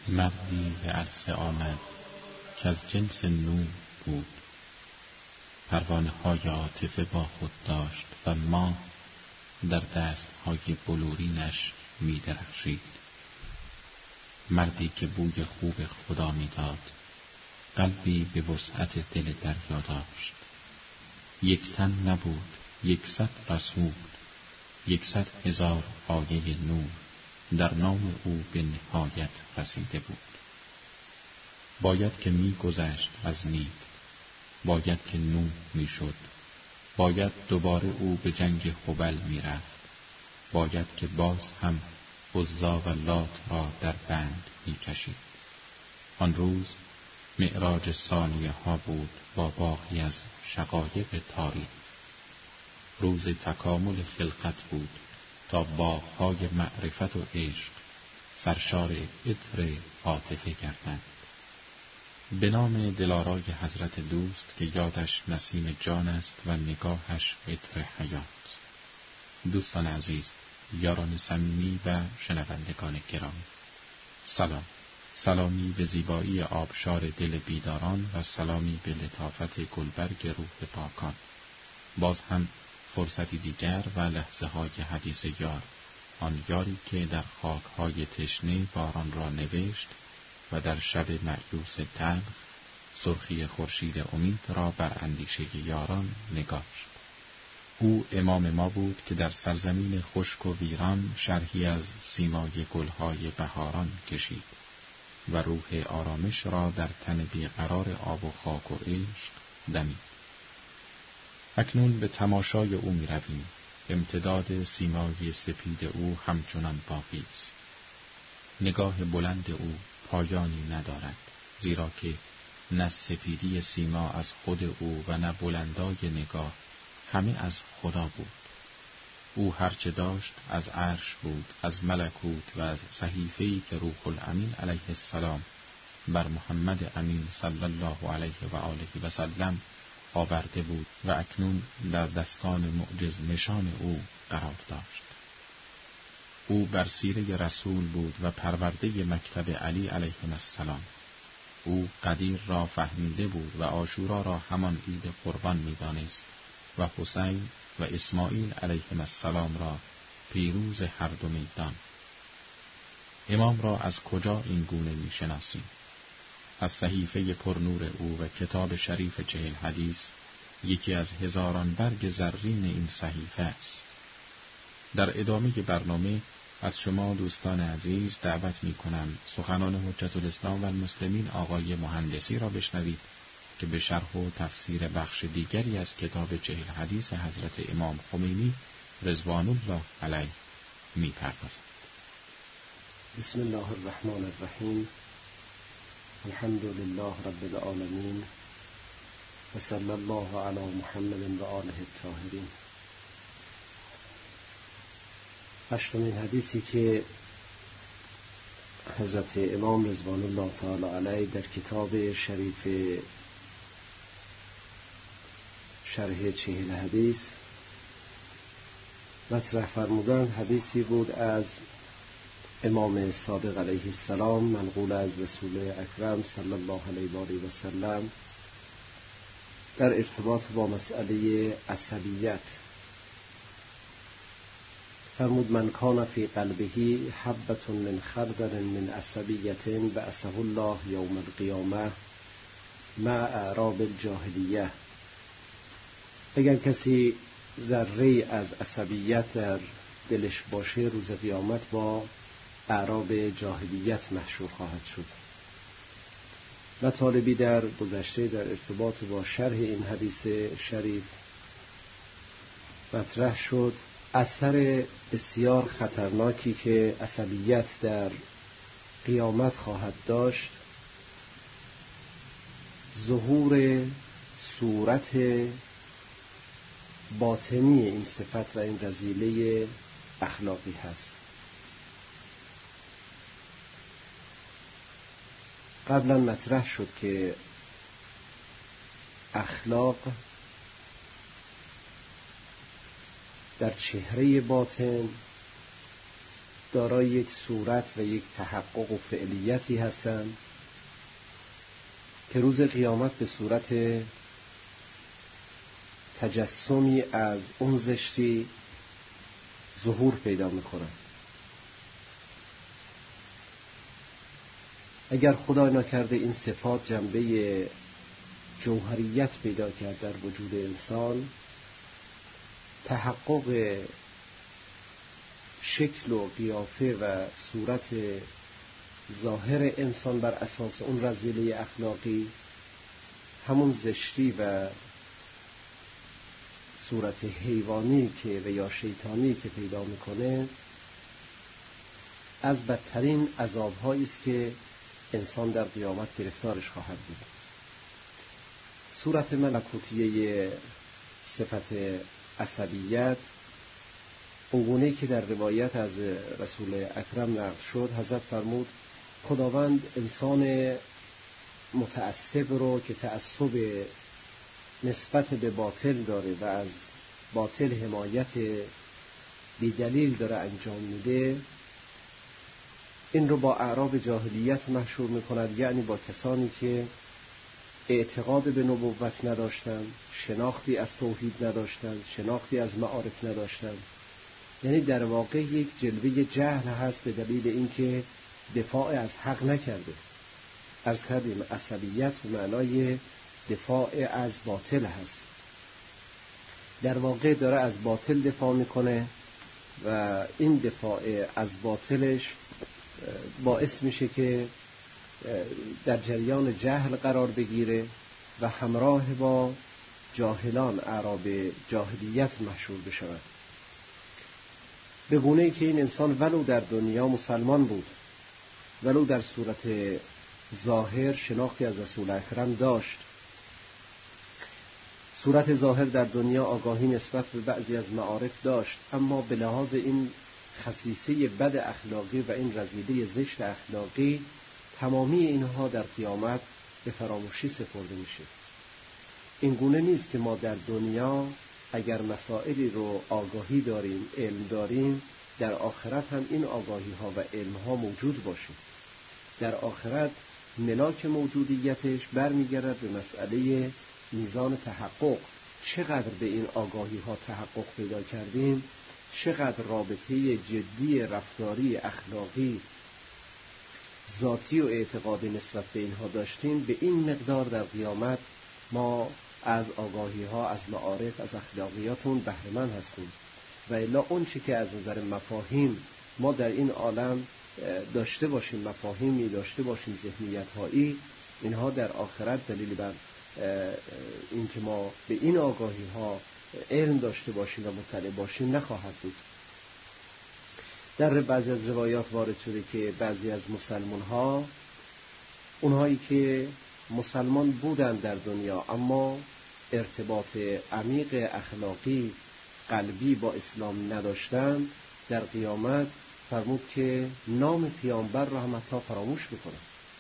مردی به عرصه آمد که از جنس نور بود، پروانه های عاطفه با خود داشت و ماه در دستهای بلورینش می درخشید. مردی که بوی خوب خدا می داد، قلبی به وسعت دل دریا داشت. یک تن نبود، 100 رسول، 100,000 آیه نور در نام او به نهایت رسیده بود. باید که می گذشت از نید، باید که نوح می شد، باید دوباره او به جنگ هبل می رفت، باید که باز هم عزا و لات را در بند می کشید. آن روز معراج ثانیه ها بود با باقی از شقایق تاریخ. روز تکامل خلقت بود تا باغ‌های معرفت و عشق سرشار عطر عاطفه گردند. به نام دلارای حضرت دوست که یادش نسیم جان است و نگاهش عطر حیات. دوستان عزیز، یاران صمیمی و شنوندگان گرامی، سلام. سلامی به زیبایی آبشار دل بیداران و سلامی به لطافت گلبرگ روح پاکان. باز هم فرصتی دیگر و لحظه های حدیث یار، آن یاری که در خاک های تشنه باران را نوشت و در شب مأیوس تلخ سرخی خورشید امید را بر اندیشه یاران نگاشت. او امام ما بود که در سرزمین خشک و ویران شرحی از سیمای گلهای بهاران کشید و روح آرامش را در تن بیقرار آب و خاک و عشق دمید. اکنون به تماشای او می رویم. امتداد سیمای سپید او همچنان باقی است. نگاه بلند او پایانی ندارد، زیرا که نه سپیدی سیما از خود او و نه بلندای نگاه، همه از خدا بود. او هرچه داشت از عرش بود، از ملکوت و از صحیفه‌ای که روح الامین علیه السلام بر محمد امین صلی الله علیه و آله و سلم آورده بود و اکنون در دستان معجز نشان او قرار داشت. او بر سیره رسول بود و پرورده مکتب علی علیه السلام. او قدیر را فهمیده بود و عاشورا را همان عید قربان می‌دانست و حسین و اسماعیل علیهم السلام را پیروز هر دو میدان. امام را از کجا این گونه می‌شناسیم؟ از صحیفه پرنور او و کتاب شریف 40 حدیث، یکی از هزاران برگ زرین این صحیفه است. در ادامه برنامه از شما دوستان عزیز دعوت می‌کنم سخنان حجت الاسلام و المسلمین آقای مهندسی را بشنوید که به شرح و تفسیر بخش دیگری از کتاب 40 حدیث حضرت امام خمینی رضوان الله علیه می‌پردازد. بسم الله الرحمن الرحیم. الحمد لله رب العالمین و صلی الله علی محمد و آله الطاهرین. هشتمین حدیثی که حضرت امام رضوان الله تعالی علیه در کتاب شریف شرح 40 حدیث مطرح فرمودند، حدیثی بود از امام صادق علیه السلام منقول از رسول اکرم صلی الله علیه و آله و سلم در ارتباط با مسئله عصبیت. فرمود من کان فی قلبه حبة من خردل من عصبیت بعثه الله یوم القیامه مع اعراب الجاهلیه. اگر کسی ذره از عصبیت در دلش باشه، روز قیامت با اعراب جاهلیت محشور خواهد شد. مطالبی در گذشته در ارتباط با شرح این حدیث شریف مطرح شد. اثر بسیار خطرناکی که عصبیت در قیامت خواهد داشت، ظهور صورت باطنی این صفت و این رذیله اخلاقی هست. قبلا مطرح شد که اخلاق در چهره باطن دارای یک صورت و یک تحقق و فعلیتی هستند که روز قیامت به صورت تجسمی از اون زشتی ظهور پیدا میکنند. اگر خدا نکرده این صفات جنبه جوهریت پیدا کرد در وجود انسان، تحقق شکل و قیافه و صورت ظاهر انسان بر اساس اون رذیله اخلاقی، همون زشتی و صورت حیوانی که و یا شیطانی که پیدا میکنه، از بدترین عذاب‌هایی است که انسان در قیامت گرفتارش خواهد بود. صورت ملکوتیه صفت عصبیت، اونگونه‌ای که در روایت از رسول اکرم نقل شد، حضرت فرمود خداوند انسان متعصب رو که تعصب نسبت به باطل داره و از باطل حمایت بی‌دلیل داره انجام میده، این رو با اعراب جاهلیت محشور میکند، یعنی با کسانی که اعتقاد به نبوت نداشتند، شناختی از توحید نداشتند، شناختی از معارف نداشتند. یعنی در واقع یک جلوه جهل هست به دلیل اینکه دفاع از حق نکرده. عرض کردیم عصبیت به معنای دفاع از باطل هست. در واقع داره از باطل دفاع میکنه و این دفاع از باطلش باعث میشه که در جریان جهل قرار بگیره و همراه با جاهلان اعراب جاهلیت محشور بشود، به گونه‌ای که این انسان ولو در دنیا مسلمان بود، ولو در صورت ظاهر شناختی از رسول اکرم داشت، صورت ظاهر در دنیا آگاهی نسبت به بعضی از معارف داشت، اما به لحاظ این خصیصه بد اخلاقی و این رذیله زشت اخلاقی، تمامی اینها در قیامت به فراموشی سپرده میشه. این گونه نیست که ما در دنیا اگر مسائلی رو آگاهی داریم، علم داریم، در آخرت هم این آگاهی ها و علم ها موجود باشه. در آخرت ملاک موجودیتش برمیگرد به مسئله میزان تحقق. چقدر به این آگاهی ها تحقق پیدا کردیم، چقدر رابطه جدی رفتاری اخلاقی ذاتی و اعتقادی نسبت به اینها داشتیم، به این مقدار در قیامت ما از آگاهی ها، از معارف، از اخلاقیاتون بهره مند هستیم. و الا اون چی که از نظر مفاهیم ما در این عالم داشته باشیم، مفاهیمی داشته باشیم، ذهنیت هایی، اینها در آخرت دلیل بر این که ما به این آگاهی ها علم داشته باشیم و مطلع باشیم نخواهد بود. در بعضی از روایات وارد شده که بعضی از مسلمان ها، اونهایی که مسلمان بودن در دنیا اما ارتباط عمیق اخلاقی قلبی با اسلام نداشتن، در قیامت فرمود که نام پیامبر را هم حتی فراموش میکنن.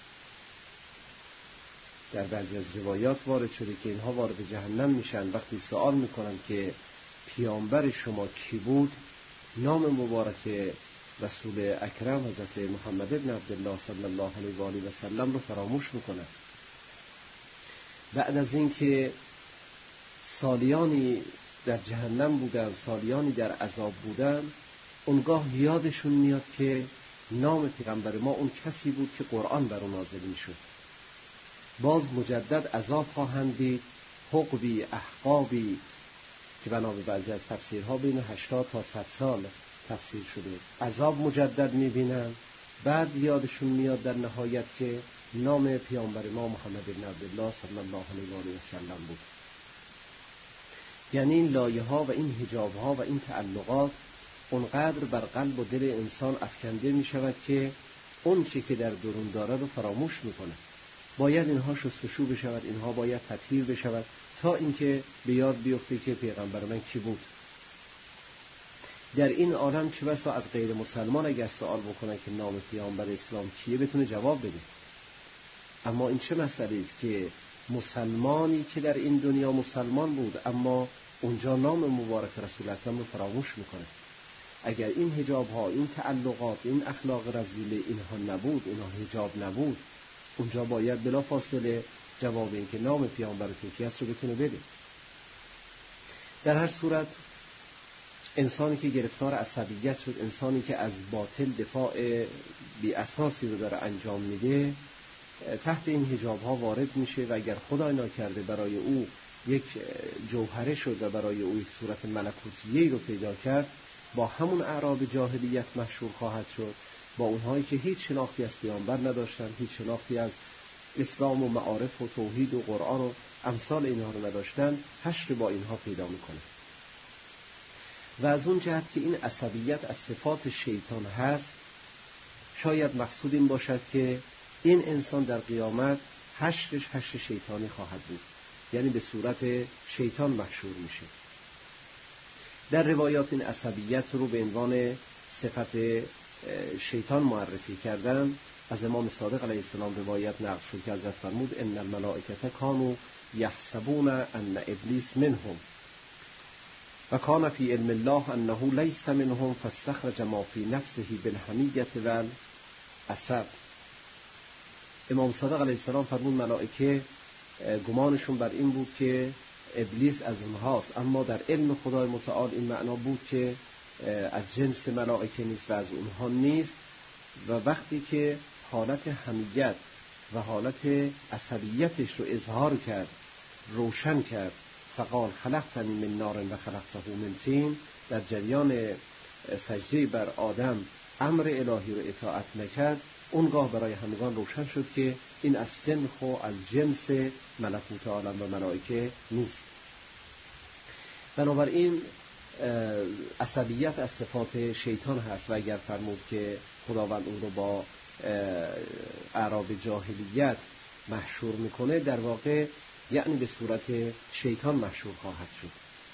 در بعضی از روایات وارد شده که اینها وارد جهنم میشن، وقتی سوال میکنن که پیامبر شما کی بود، نام مبارک رسول اکرم حضرت محمد ابن عبدالله صلی الله علیه و آله و سلم رو فراموش میکنن. بعد از اینکه سالیانی در جهنم بودن، سالیانی در عذاب بودن، اونگاه یادشون میاد که نام پیغمبر ما اون کسی بود که قرآن بر اون نازل میشد. باز مجدد عذاب خواهند دید، حقبی احقابی که بنا به بعضی از تفسیرها بین 80 تا 100 سال تفسیر شده، عذاب مجدد میبینن. بعد یادشون میاد در نهایت که نام پیامبر ما محمد بن عبدالله صلی الله علیه و آله و سلم بود. یعنی این لایه ها و این حجاب ها و این تعلقات اونقدر بر قلب و دل انسان افکنده می شود که اون چی که در درون داره رو فراموش میکنه. باید اینها شستشو بشود، اینها باید تطهیر بشود تا اینکه به یاد بیفته که پیغمبر من کی بود. در این عالم چه بسا از غیر مسلمان اگر سوال بکنه که نام پیامبر اسلام کیه بتونه جواب بده. اما این چه مسئله است که مسلمانی که در این دنیا مسلمان بود اما اونجا نام مبارک رسول اکرم رو فراموش میکنه. اگر این حجاب ها، این تعلقات، این اخلاق رذیله اینها نبود، اینها حجاب نبود، اونجا باید بلافاصله جواب این که نام پیامبرتون کی است رو بتونه بده. در هر صورت انسانی که گرفتار عصبیت شد، انسانی که از باطل دفاع بی اساسی رو داره انجام میده، تحت این حجاب ها وارد میشه و اگر خدای ناکرده برای او یک جوهره شد و برای او یک صورت ملکوتیه‌ای رو پیدا کرد، با همون اعراب جاهلیت محشور خواهد شد، با اونهایی که هیچ شناختی از پیامبر نداشتن، هیچ شناختی از اسلام و معارف و توحید و قرآن و امثال اینها رو نداشتن، حشر با اینها پیدا میکنه. و از اون جهت که این عصبیت از صفات شیطان هست، شاید مقصود این باشد که این انسان در قیامت حشرش حشر شیطانی خواهد بود، یعنی به صورت شیطان محشور میشه. در روایات این عصبیت رو به عنوان صفت شیطان معرفی کردن. از امام صادق علیه السلام روایت نقل شد که حضرت فرمود ان الملائکه کانوا یحسبون ان ابلیس منهم و کان فی علم الله انه لیس منهم فاستخرج ما فی نفسه بالحمیة والعصب. امام صادق علیه السلام فرمود ملائکه گمانشون بر این بود که ابلیس از اونهاست، اما در علم خدای متعال این معنا بود که از جنس ملائکه نیست و از اونها نیست. و وقتی که حالت حمیت و حالت عصبیتش رو اظهار کرد، روشن کرد، فقال خلقتنی من نار و خلقته من طین، در جریان سجده بر آدم امر الهی رو اطاعت نکرد، اونگاه برای همگان روشن شد که این از سنخ و از جنس ملکوت عالم و ملائکه نیست. بنابراین عصبیت از صفات شیطان هست و اگر فرمود که خداوند اون رو با اعراب جاهلیت محشور میکنه، در واقع یعنی به صورت شیطان محشور خواهد شد.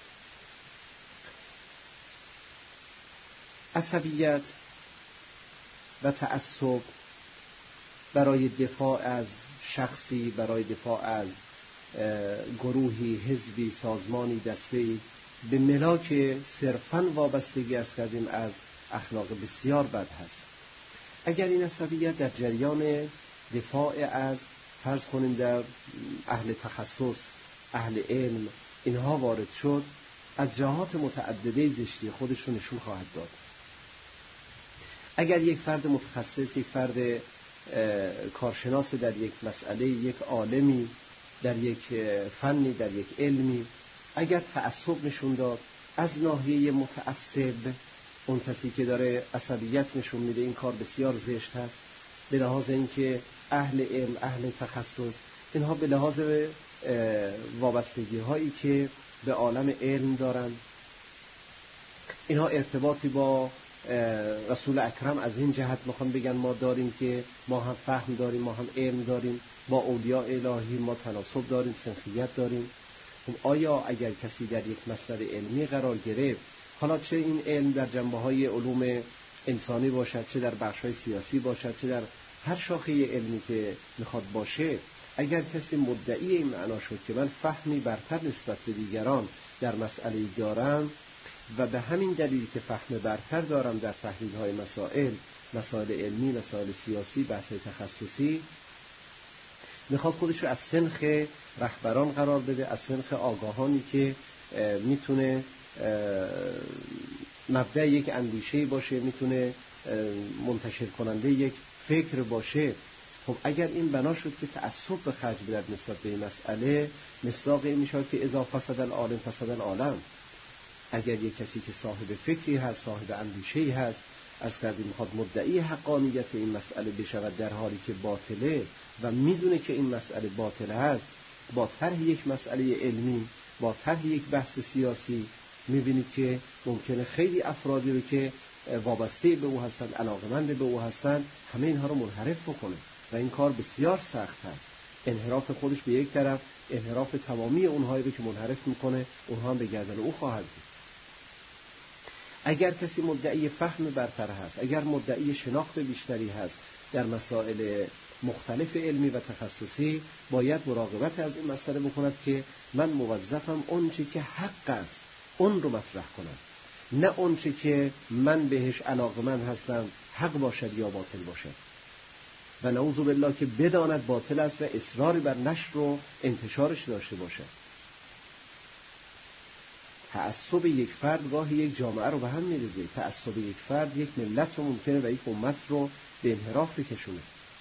عصبیت و تعصب برای دفاع از شخصی، برای دفاع از گروهی، حزبی، سازمانی، دسته‌ای به ملاک صرفاً وابستگی از کردیم از اخلاق بسیار بد هست. اگر این عصبیت در جریان دفاع از فرض کنیم در اهل تخصص، اهل علم اینها وارد شد، از جهات متعدده زشتی خودش رو نشون خواهد داد. اگر یک فرد متخصص، یک فرد کارشناس در یک مسئله، یک عالمی در یک فنی، در یک علمی، اگر تعصب نشون داد از ناحیه متعصب، اون کسی که داره عصبیت نشون میده، این کار بسیار زشت هست. به لحاظ اینکه اهل علم، اهل تخصص، اینها به لحاظ وابستگی هایی که به عالم علم دارن، اینها ارتباطی با رسول اکرم از این جهت میخوان بگن ما داریم که ما هم فهم داریم، ما هم علم داریم، با اولیاء الهی ما تناسب داریم، سنخیت داریم. آیا اگر کسی در یک مسئله علمی قرار گرفت، حالا چه این علم در جنبه‌های علوم انسانی باشد، چه در بخش‌های سیاسی باشد، چه در هر شاخه علمی که میخواد باشه، اگر کسی مدعی این معنا شد که من فهمی برتر نسبت به دیگران در مسئله دارم و به همین دلیل که فهم برتر دارم در تحلیل‌های مسائل علمی، مسائل سیاسی، بحث‌های تخصصی، میخواد خودش رو از سنخ رهبران قرار بده، از سنخ آگاهانی که میتونه مبدأ یک اندیشه باشه، میتونه منتشر کننده یک فکر باشه. خب اگر این بنا شد که تعصب به خرج بدهد نسبت به این مسئله، مصداق این میشه که اذا فسد العالم فسد العالم. اگر یک کسی که صاحب فکری هست، صاحب اندیشه‌ای هست، از کردیم میخواد مدعی حقانیت این مسئله بشود در حالی که باطله و میدونه که این مسئله باطله هست، با طرح یک مسئله علمی، با طرح یک بحث سیاسی، میبینید که ممکنه خیلی افرادی رو که وابسته به او هستن، علاقمند به او هستن، همه اینها رو منحرف بکنه و این کار بسیار سخت هست. انحراف خودش به یک طرف، انحراف تمامی اونهایی رو که منحرف میکنه، اونها هم به گردن او خواهد بود. اگر کسی مدعی فهم برتر هست، اگر مدعی شناخت بیشتری هست در مسائل مختلف علمی و تخصصی، باید مراقبت از این مسئله بکند که من موظفم اون چی که حق است اون رو مطرح کنم، نه اون چه که من بهش علاقمند هستم حق باشد یا باطل باشد. و نعوذ بالله که بداند باطل است و اصراری بر نشر و انتشارش داشته باشد. تعصب یک فرد گاهی یک جامعه رو به هم می‌ریزه. تعصب یک فرد یک ملت رو ممکنه و یک امت رو به انحراف بکشونه.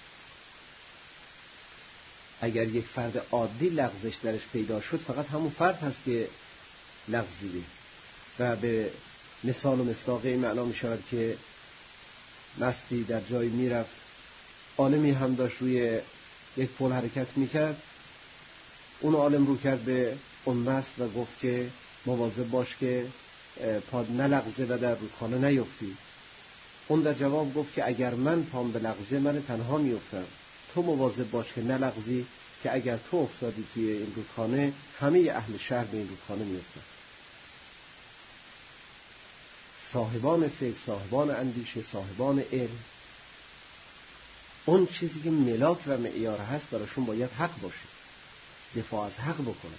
اگر یک فرد عادی لغزش درش پیدا شد، فقط همون فرد هست که لغزیده. و به مثال و مصداق این معنا می شود که مستی در جایی می رفت، عالمی هم داشت روی یک پل حرکت می کرد، اون عالم رو کرد به اون مست و گفت که مواظب باش که پاد نلغزه و در رودخانه نیفتی. اون در جواب گفت که اگر من پام بلغزه من تنها می افتم، تو مواظب باش که نلغزی، که اگر تو افتادی توی این رودخانه همه اهل شهر به این رودخانه می افتن. صاحبان فکر، صاحبان اندیشه، صاحبان علم، اون چیزی که ملاک و معیار هست براشون باید حق باشه، دفاع از حق بکنه.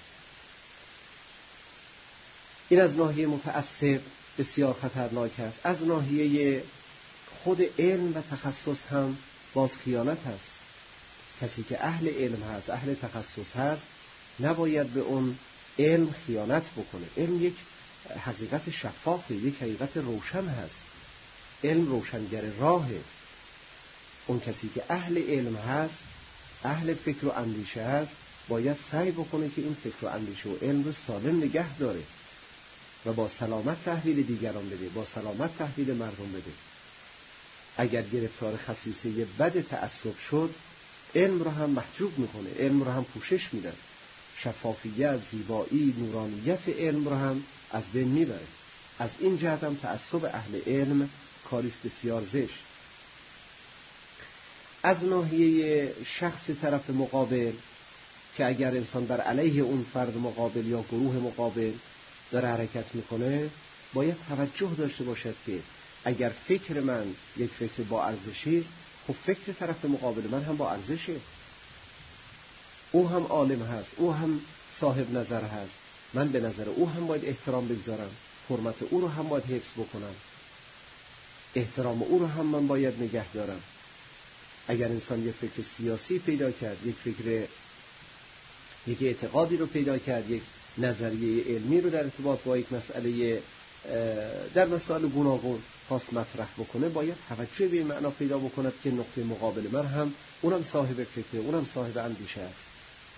این از ناحیه متعصب بسیار خطرناک است. از ناحیه خود علم و تخصص هم باز خیانت هست. کسی که اهل علم هست، اهل تخصص هست، نباید به اون علم خیانت بکنه. علم یک حقیقت شفافه، یک حقیقت روشن هست. علم روشنگر راهه. اون کسی که اهل علم هست، اهل فکر و اندیشه هست، باید سعی بکنه که این فکر و اندیشه و علم رو سالم نگه داره و با سلامت تحویل دیگران بده، با سلامت تحویل مردم بده. اگر گرفتار خصیصه بد تعصب شد، علم رو هم محجوب میکنه، علم رو هم پوشش میده، شفافیت، زیبایی، نورانیت علم رو هم از بین میبره. از این جهت هم تعصب اهل علم کاریست بسیار زشت. از ناحیه شخص طرف مقابل، که اگر انسان بر علیه اون فرد مقابل یا گروه مقابل داره حرکت میکنه، باید توجه داشته باشد که اگر فکر من یک فکر با ارزشی است، خب فکر طرف مقابل من هم با ارزشه. او هم عالم هست، او هم صاحب نظر هست، من به نظر او هم باید احترام بگذارم، حرمت او رو هم باید حفظ بکنم، احترام او رو هم من باید نگه دارم. اگر انسان یک فکر سیاسی پیدا کرد، یک اعتقادی رو پیدا کرد، یک نظریه علمی رو در ارتباط با یک مسئله در مسائل گوناگون خاص مطرح بکنه، باید توجه به این معنا پیدا بکند که نقطه مقابل من هم اونم صاحب فکره، اونم صاحب اندیشه است.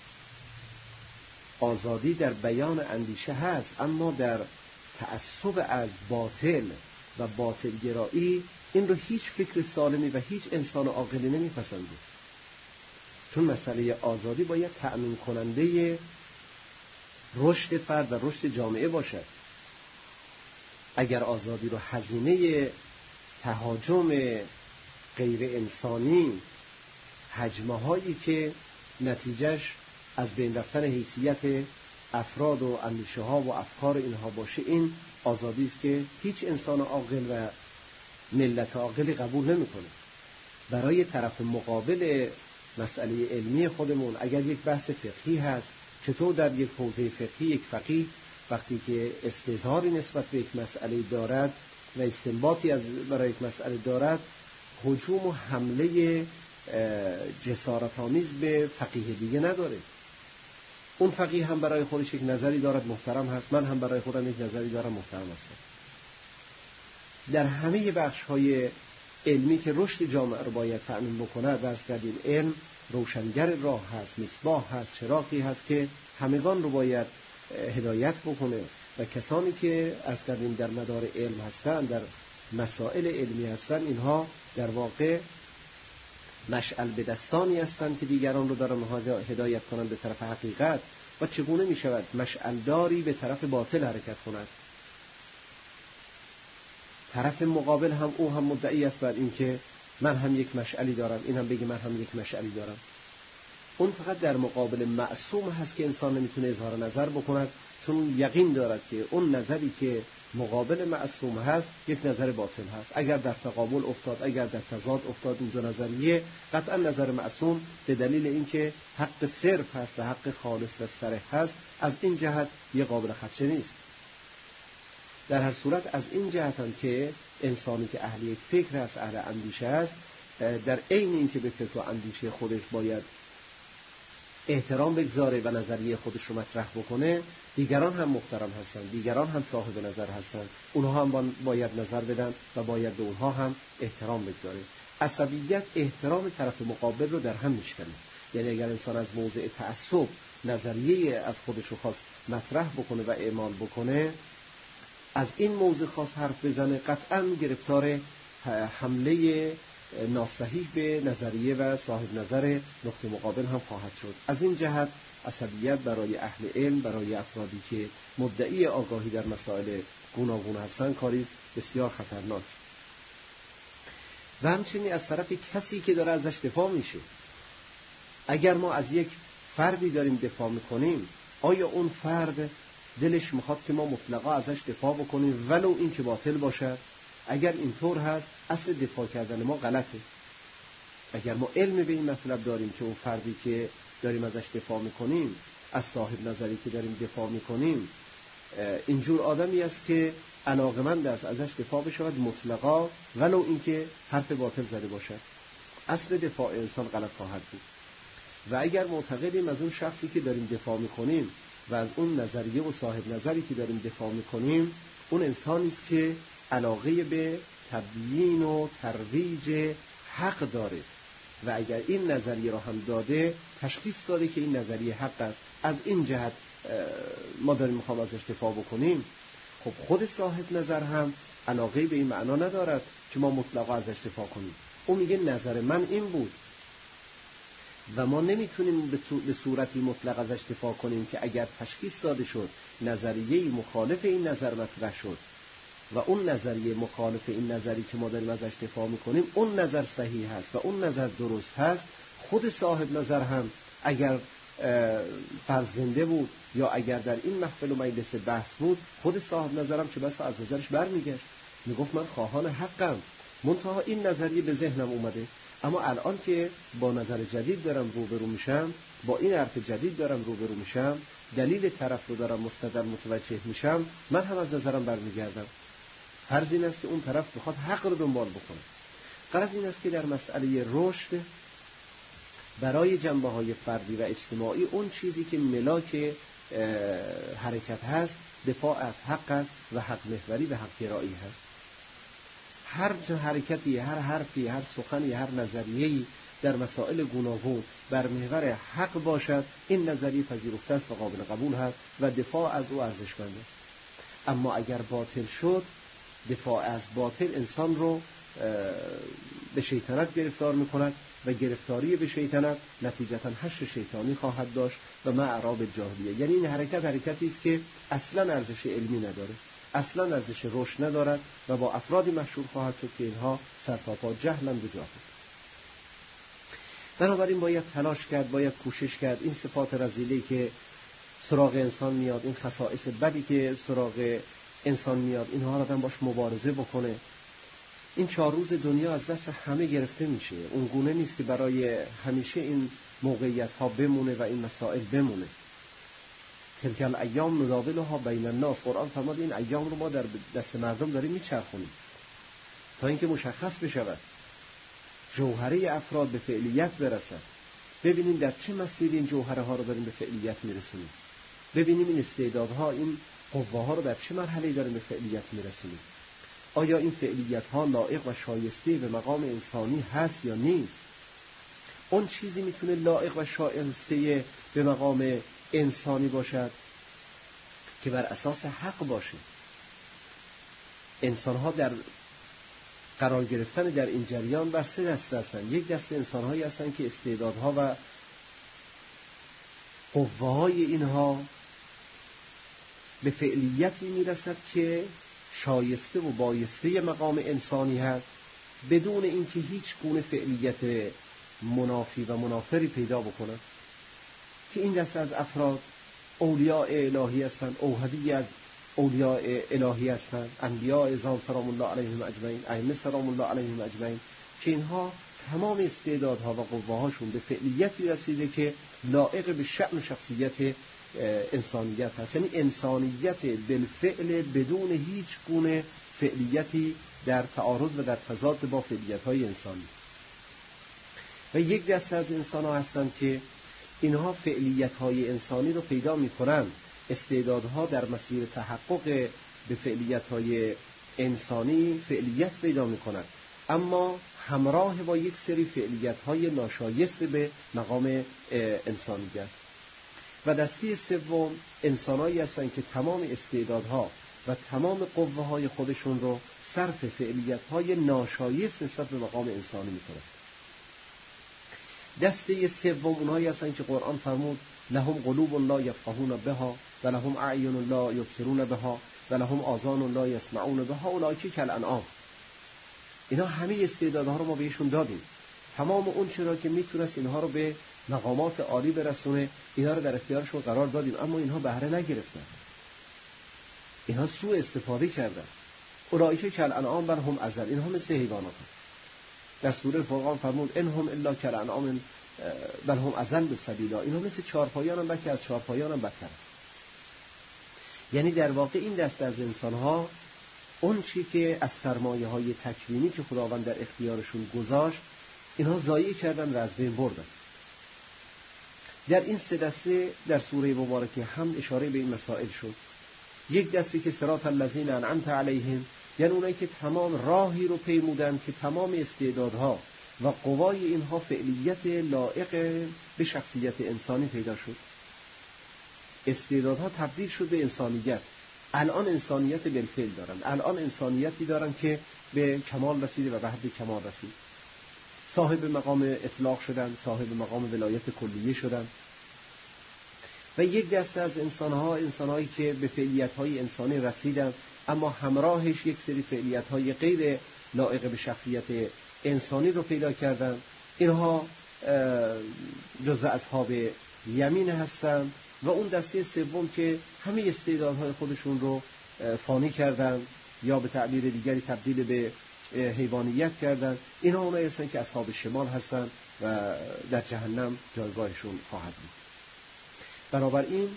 آزادی در بیان اندیشه هست، اما در تعصب از باطل و باطل گرایی این رو هیچ فکر سالمی و هیچ انسان عاقلی نمیپسنده. چون مسئله آزادی باید تأمین کننده رشد فرد و رشد جامعه باشد. اگر آزادی رو هزینه تهاجم غیر انسانی، هجمه هایی که نتیجهش از بین رفتن حیثیت افراد و اندیشه ها و افکار اینها باشه، این آزادی است که هیچ انسان عاقل و ملت عاقلی قبول نمیکنه. برای طرف مقابل مسئله علمی خودمون اگر یک بحث فقهی هست، چطور در یک حوزه فقهی یک فقیه وقتی که استظهاری نسبت به یک مسئله دارد و استنباطی برای یک مسئله دارد، هجوم و حمله جسارت‌آمیز به فقیه دیگه نداره. اون فقیه هم برای خودش یک نظری دارد، محترم هست، من هم برای خودم یک نظری دارم، محترم هستم. در همه بخش‌های علمی که رشد جامعه رو باید تأمین بکنه، درس کردیم علم روشنگر راه هست، مصباح هست، چراغی هست که همگان رو باید هدایت بکنه و کسانی که از کردیم در مدار علم هستن، در مسائل علمی هستن، اینها در واقع مشعل به دستانی هستند که دیگران رو دارن هدایت کنن به طرف حقیقت. و چگونه می شود مشعل داری به طرف باطل حرکت کند؟ طرف مقابل هم او هم مدعی است بر این که من هم یک مشعلی دارم، این هم بگه من هم یک مشعلی دارم. اون فقط در مقابل معصوم هست که انسان نمیتونه اظهار نظر بکند، چون یقین دارد که اون نظری که مقابل معصوم هست یک نظر باطل هست. اگر در تقابل افتاد، اگر در تضاد افتاد این دو نظریه، قطعا نظر معصوم به دلیل اینکه حق صرف هست و حق خالص و صریح هست، از این جهت یه قابل خدشه نیست. در هر صورت از این جهت هم که انسانی که اهل یک فکر است، اهل اندیشه است، در عین این که به فکر و اندیشه خودش باید احترام بگذاره و نظریه خودش رو مطرح بکنه، دیگران هم محترم هستن، دیگران هم صاحب نظر هستن، اونها هم باید نظر بدن و باید به اونها هم احترام بگذاره. عصبیت احترام طرف مقابل رو در هم میشکنه. یعنی اگر انسان از موضع تعصب نظریه از خودش رو خواست مطرح بکنه و اعمال بکنه، از این موضع خاص حرف بزنه، قطعاً گرفتار حمله ناصحیح به نظریه و صاحب نظر نقطه مقابل هم خواهد شد. از این جهت عصبیت برای اهل علم، برای افرادی که مدعی آگاهی در مسائل گوناگون هستند، کاری است بسیار خطرناک. و همچنین از طرف کسی که داره ازش دفاع میشه. اگر ما از یک فردی داریم دفاع میکنیم، آیا اون فرد دلش میخواد که ما مطلقا ازش دفاع بکنیم ولو این که باطل باشد؟ اگر اینطور هست، اصل دفاع کردن ما غلطه. اگر ما علم به این مطلب داریم که اون فردی که داریم ازش دفاع میکنیم، از صاحب نظری که داریم دفاع میکنیم، اینجور آدمی است که علاقمند است ازش دفاع بشود مطلقا ولو این که حرف باطل زده باشد، اصل دفاع انسان غلط خواهد بود. و اگر معتقدیم از اون شخصی که داریم دفاع میکنیم و از اون نظریه و صاحب نظری که داریم دفاع میکنیم اون انسانی است که علاقه به تبیین و ترویج حق داره و اگر این نظریه را هم داده، تشخیص داده که این نظریه حق است، از این جهت ما داریم میخوام ازش دفاع بکنیم، خب خود صاحب نظر هم علاقه به این معنا ندارد که ما مطلقا ازش دفاع کنیم. اون میگه نظر من این بود و ما نمیتونیم به صورتی مطلق ازش دفاع کنیم که اگر تشخیص داده شد نظریه مخالف این نظر مطرح شد و اون نظریه مخالف این نظری که ما داریم ازش دفاع میکنیم اون نظر صحیح هست و اون نظر درست هست، خود صاحب نظر هم اگر فرض زنده بود یا اگر در این محفل و مجلس بحث بود، خود صاحب نظرم چه بسا از نظرش برمیگشت، میگفت من خواهان حقم، منتها این نظریه به ذهنم اومده، اما الان که با نظر جدید دارم روبرو میشم، با این حرف جدید دارم روبرو میشم، دلیل طرف رو دارم مستدل متوجه میشم، من هم از نظرم برمیگردم. فرض این است که اون طرف بخواد حق رو دنبال بکنه. غرض این است که در مسئله رشد برای جنبه‌های فردی و اجتماعی اون چیزی که ملاک حرکت هست دفاع از حق است و حق محوری و حق گرایی هست. هر حرکتی، هر حرفی، هر سخنی، هر نظریه‌ای در مسائل گوناگون بر محور حق باشد، این نظریه پذیرفته است و قابل قبول هست و دفاع از او ارزشمند است. اما اگر باطل شد، دفاع از باطل انسان رو به شیطنت گرفتار می‌کند و گرفتاری به شیطنت نتیجتاً حشر شیطانی خواهد داشت و ما اعراب الجاهلیه. یعنی این حرکتی است که اصلاً ارزش علمی نداره، اصلاً ارزش رشد ندارد و با افرادی مشهور خواهد شد که اینها سرتاپا جهلند و جاهل. بنابراین باید تلاش کرد، باید کوشش کرد این صفات رذیلی که سراغ انسان میاد، این خصائص بدی که سراغ انسان میاد، اینها را آدم باش مبارزه بکنه. این 4 روز دنیا از دست همه گرفته میشه، اون گونه نیست که برای همیشه این موقعیت ها بمونه و این مسائل بمونه. تلک الایام نداولها بین الناس، قرآن فرمود این ایام رو ما در دست مردم داریم میچرخونیم تا اینکه مشخص بشود، جوهره افراد به فعلیت برسد. ببینیم در چه مسیری این جوهره ها رو داریم به فعلیت میرسونیم، ببینیم این استعدادها، این قوه ها رو در چه مرحله‌ای داریم به فعلیت میرسونیم. آیا این فعلیت ها لایق و شایسته به مقام انسانی هست یا نیست؟ اون چیزی میتونه لایق و شایسته به مقام انسانی باشد که بر اساس حق باشه. انسان ها در قرار گرفتن در این جریان بر 3 دسته هستند. یک دسته انسان هایی هستند که استعدادها و قوه های اینها به فعلیتی میرسد که شایسته و بایسته مقام انسانی هست، بدون اینکه هیچ گونه فعلیت منافی و منافری پیدا بکنند، که این دسته از افراد اولیاء الهی هستند، اوحدی از اولیاء الهی هستند، انبیاء اعظام سلام الله علیهم اجمعین، ائمه سلام الله علیهم اجمعین، که اینها تمام استعدادها و قوه‌هاشون به فعلیتی رسیده که لایق به شأن و شخصیت انسانیت هست، یعنی انسانیت بالفعل بدون هیچ گونه فعلیتی در تعارض و در تضاد با فعلیت‌های انسانی. و یک دسته از انسان‌ها هستند که اینها فعلیت‌های انسانی رو پیدا می‌کنند، استعدادها در مسیر تحقق به فعلیت‌های انسانی فعلیت پیدا می‌کنند، اما همراه با یک سری فعلیت‌های ناشایست به مقام انسانیت. و دسته سوم انسانایی هستند که تمام استعدادها و تمام قوه‌های خودشون رو صرف فعلیت‌های ناشایست نسبت به مقام انسانی می‌کنند. دسته سوم اونهایی هستند که قرآن فرمود لهم قلوب لا یفقهون بها و لهم اعین لا یبصرون بها و لهم آذان لا یسمعون بها اولئک کالانعام. اینا همه استعدادها رو ما بهشون دادیم، تمام اون چرا که میتونست اینها رو به مقامات عالی برسونه اینا رو در اختیارشون قرار دادیم، اما اینها بهره نگرفتن، اینها سوء استفاده کردن. اولئک کالانعام بل هم اضل، اینها مثل حیوانات هستند. در سوره فرقان فرمود انهم الا کالانعام بل هم اضل سبیلا، اینها مثل چهارپایان هم بلکه از چهارپایان هم بدتر. یعنی در واقع این دسته از انسان‌ها اون چی که از سرمایه‌های تکوینی که خداوند در اختیارشون گذاشت اینها ضایع کردن و از بین بردن. در این سه دسته در سوره مبارکه هم اشاره به این مسائل شد. یک دسته که صراط الذین انعمت علیهم، یعنی اونایی که تمام راهی رو پیمودن که تمام استعدادها و قوای اینها فعلیت لایق به شخصیت انسانی پیدا شد. استعدادها تبدیل شد به انسانیت. الان انسانیت بالفعل دارن، الان انسانیتی دارن که به کمال رسیده و به حد کمال رسید. صاحب مقام اطلاق شدن، صاحب مقام ولایت کلیه شدن. و یک دسته از انسانهایی که به فعلیت‌های انسانی رسیدن اما همراهش یک سری فعلیت‌های غیر لایق به شخصیت انسانی رو پیدا کردن. اینها جزء اصحاب یمین هستند. و اون دسته سوم که همه استعدادهای خودشون رو فانی کردن یا به تعبیر دیگری تبدیل به حیوانیت کردن، اینها اونایی هستن که اصحاب شمال هستن و در جهنم جایگاهشون خواهد بود. بنابراین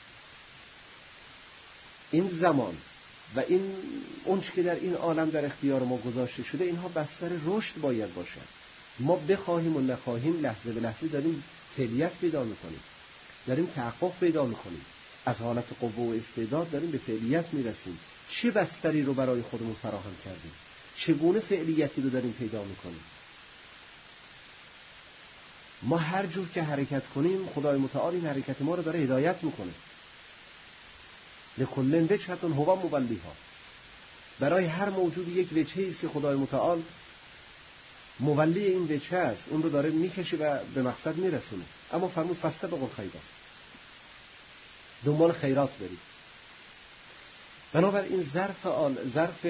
این زمان و این اونچه که در این عالم در اختیار ما گذاشته شده اینها بستر رشد باید باشد. ما بخواهیم و نخواهیم لحظه به لحظه داریم فعلیت پیدا میکنیم، داریم تحقق پیدا میکنیم، از حالت قوه و استعداد داریم به فعلیت میرسیم. چه بستری رو برای خودمون فراهم کردیم، چگونه فعلیتی رو داریم پیدا میکنیم. ما هر جور که حرکت کنیم خدای متعال این حرکت ما رو داره هدایت میکنه. لکل وجهة هو مولیها، برای هر موجود یک وجهی است که خدای متعال مولی این وجه است، اون رو داره میکشه و به مقصد میرسونه. اما فرمود فاستبقوا الخیرات، دنبال خیرات برید. بنابراین ظرف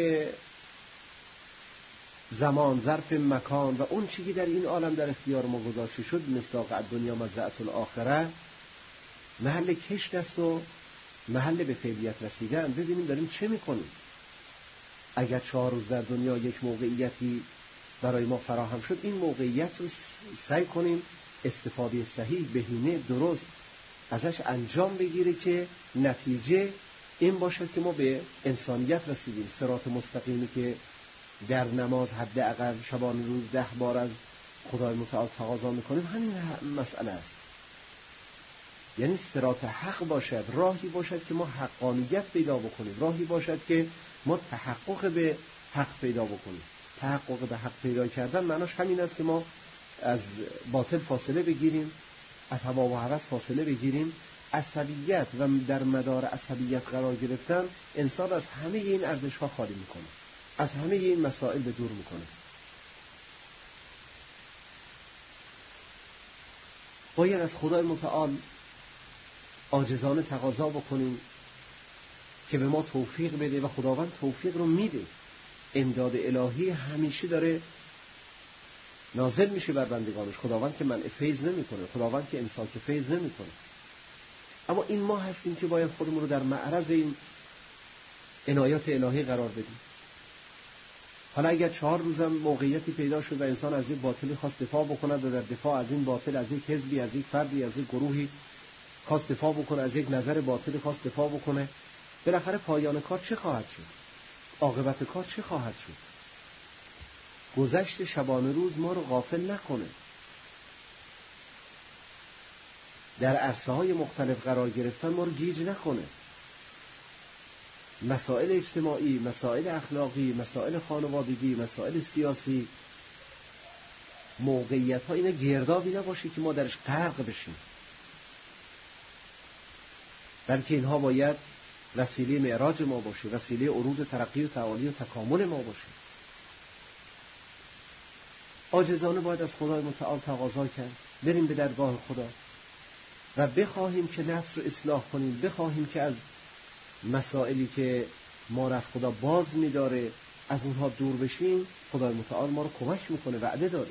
زمان، ظرف مکان و اون چیزی در این عالم در اختیار ما گذاشته شد مصداق الدنیا مزرعة الاخره، محل کشت است و محل به فعلیت رسیدن. ببینیم داریم چه میکنیم. اگر 4 روز در دنیا یک موقعیتی برای ما فراهم شد، این موقعیت رو سعی کنیم استفاده صحیح، بهینه، درست ازش انجام بگیره که نتیجه این باشد که ما به انسانیت رسیدیم. صراط مستقیمی که در نماز حداقل شبانه روز 10 بار از خدای متعال تقاضا میکنیم، همین مسئله است. یعنی صراط حق باشد، راهی باشد که ما حقانیت پیدا بکنیم، راهی باشد که ما تحقق به حق پیدا بکنیم. تحقق به حق پیدا کردن معناش همین است که ما از باطل فاصله بگیریم، از هوا و هوس فاصله بگیریم. عصبیت و در مدار عصبیت قرار گرفتن انسان از همه این ارزش‌ها خالی میکنه، از همه این مسائل به دور میکنه. باید از خدای متعال عاجزانه تقاضا بکنیم که به ما توفیق بده و خداوند توفیق رو میده. امداد الهی همیشه داره نازل میشه بر بندگانش. خداوند که منع فیض نمیکنه، خداوند که امساک فیض نمیکنه. اما این ما هستیم که باید خودمون رو در معرض این عنایات الهی قرار بدیم. حالا اگر 4 روزم موقعیتی پیدا شد و انسان از یک باطلی خواست دفاع بکند و در دفاع از این باطل از یک حزبی، از یک فردی، از یک گروهی خواست دفاع بکنه از یک نظر باطل، خواست دفاع بکنه، بالاخره پایان کار چه خواهد شد؟ عاقبت کار چه خواهد شد؟ گذشت شبانه روز ما رو غافل نکنه. در عرصه‌های مختلف قرار گرفتن ما رو گیج نکنه. مسائل اجتماعی، مسائل اخلاقی، مسائل خانوادگی، مسائل سیاسی، موقعیت‌ها اینا گردابی نباشه که ما درش غرق بشیم، بلکه اینها باید وسیله معراج ما باشه، وسیله عروج ترقی و تعالی و تکامل ما باشه. عاجزانه باید از خدای متعال تقاضا کرد، بریم به درگاه خدا و بخواهیم که نفس رو اصلاح کنیم، بخواهیم که از مسائلی که ما را از خدا باز می‌داره از اونها دور بشیم. خدای متعال ما رو کمک میکنه،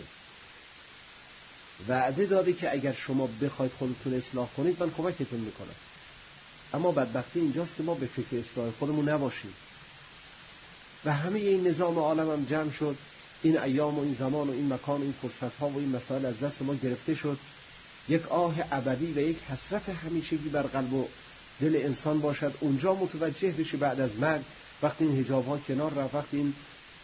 وعده داده که اگر شما بخواید خودتون اصلاح کنید من کمکتون میکنم. اما بدبختی اینجاست که ما به فکر اصلاح خودمون نباشیم و همه این نظام عالم هم جمع شد، این ایام و این زمان و این مکان و این فرصت‌ها و این مسائل از دست ما گرفته شد. یک آه ابدی و یک حسرت همیشگی بر قلب و دل انسان باشد، اونجا متوجه بشه بعد از مرگ، وقتی این حجاب‌ها کنار رفت، وقتی این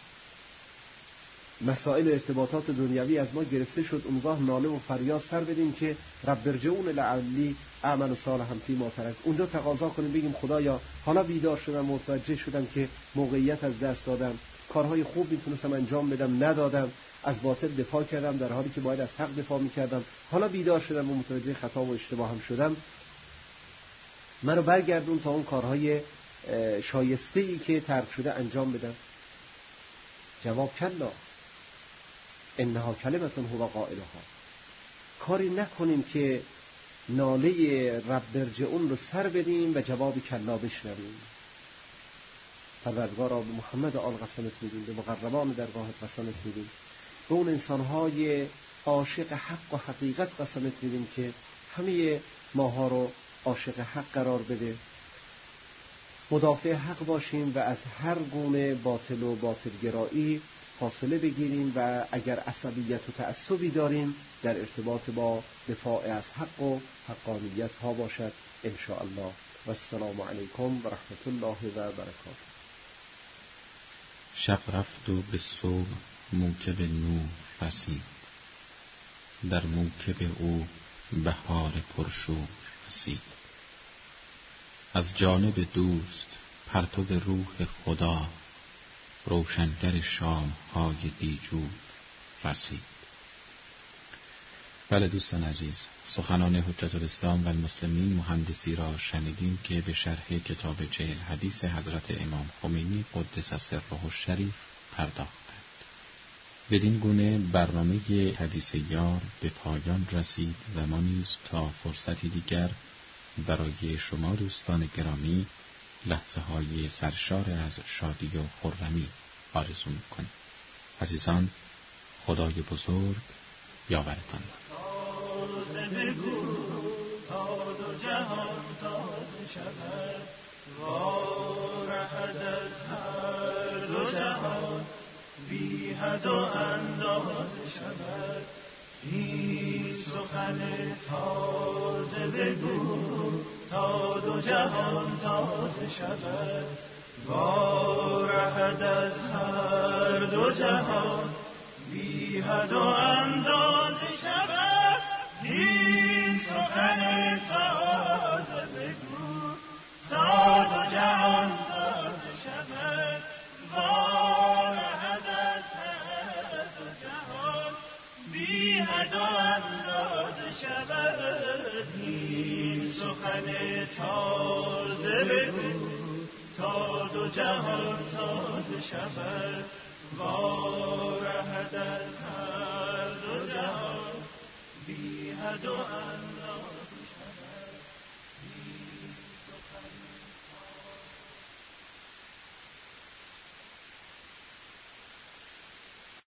مسائل ارتباطات دنیوی از ما گرفته شد، اونگاه ناله و فریاد سر بدیم که رب ارجعون لعلی اعمل صالحا فیما ترکت. اونجا تقاضا کنیم، بگیم خدایا حالا بیدار شدم، متوجه شدم که موقعیت از دست دادم، کارهای خوب میتونستم انجام بدم ندادم، از باطل دفاع کردم در حالی که باید از حق دفاع میکردم، حالا بیدار شدم و متوجه خطا و اشتباه هم شدم، منو برگردون تا اون کارهای شایسته‌ای که ترک شده انجام بدم. جواب کلا، انها کلمتون هو قائلها. کاری نکنیم که ناله رب ارجعون رو سر بدیم و جواب کلا بشنویم. پروردگارا به محمد آل قسمت میدیم، به مقربان درگاهت قسمت میدیم، به اون انسانهای عاشق حق و حقیقت قسمت میدیم که همه ماها رو عاشق حق قرار بده، مدافع حق باشیم و از هر گونه باطل و باطلگرایی فاصله بگیریم و اگر عصبیت و تعصبی داریم در ارتباط با دفاع از حق و حقانیت ها باشد ان شاء الله. و السلام علیکم و رحمت الله و برکاته. شب رفت و به صبح موکب نور رسید، در موکب او بهار پرشور رسید. از جانب دوست پرتو روح خدا، روشنگر شام‌های دیجور رسید. بله دوستان عزیز، سخنان حجت الاسلام و المسلمین مهندسی را شنیدیم که به شرح کتاب 40 حدیث حضرت امام خمینی قدس سره الشریف پرداختند. بدین گونه برنامه حدیث یار به پایان رسید و ما نیز تا فرصتی دیگر برای شما دوستان گرامی لحظه های سرشار از شادی و خرمی آرزو می‌کنیم. عزیزان، خدای بزرگ یاورتان باد. بی حد و اندازه شود، این سخن تازه بگو تا دو جهان تازه شود، وارهد از هر دو جهان بی حد و اندازه شود، این سخن تازه بگو تا دو جهان تازه شود، بی حد و اندازه شود، این سخن تازه بگو تا دو جهان تازه شود، وارهد از هر دو جهان بی حد و